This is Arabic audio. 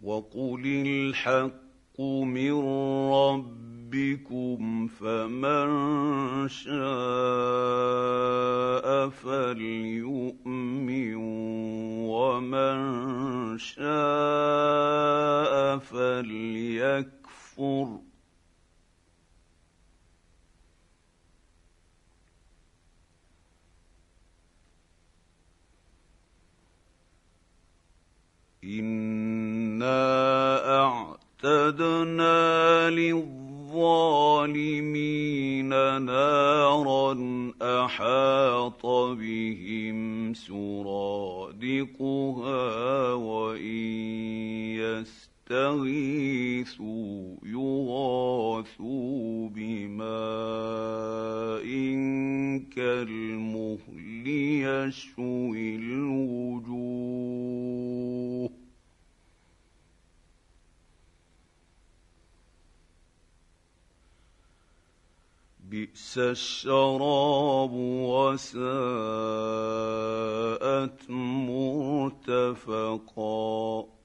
وقل الحق من ربكم فمن شاء فليؤمن ومن شاء فليكفر إنا أعتدنا للظالمين نارا أحاط بهم سرادقها وإن يستغيثوا يغاثوا بماء كالمهل يشوي الوجوه بئس الشراب وساءت مرتفقا